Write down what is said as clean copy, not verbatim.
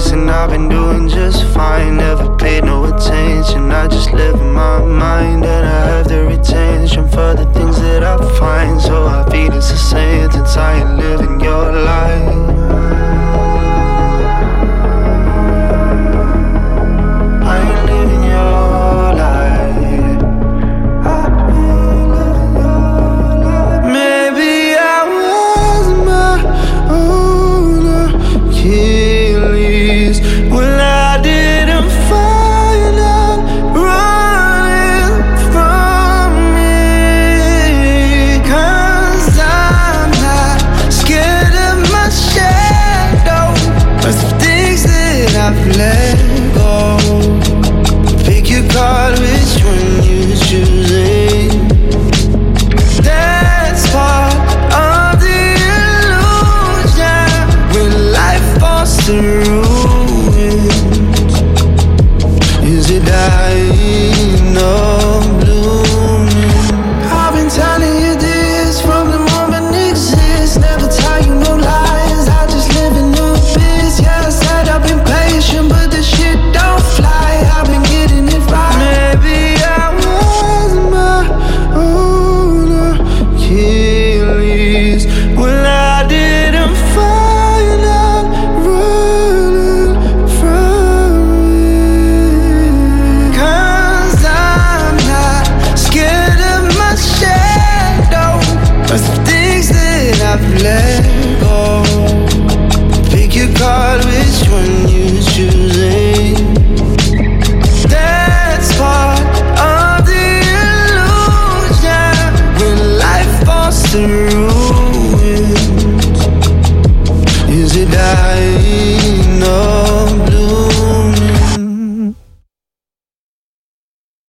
mistakes, and I've been doing just fine. Never paid no attention, I just live in my mind. And I have the retention for the things that I find. So I feel it's a sentence, I ain't living your life. I ain't living your life. I ain't living your life. Maybe I was my own Achilles when I didn't find out running from me. 'Cause I'm not scared of my shadow, but the things that I've let go. Pick your card, which one you choosing? That's part of the illusion when life falls through.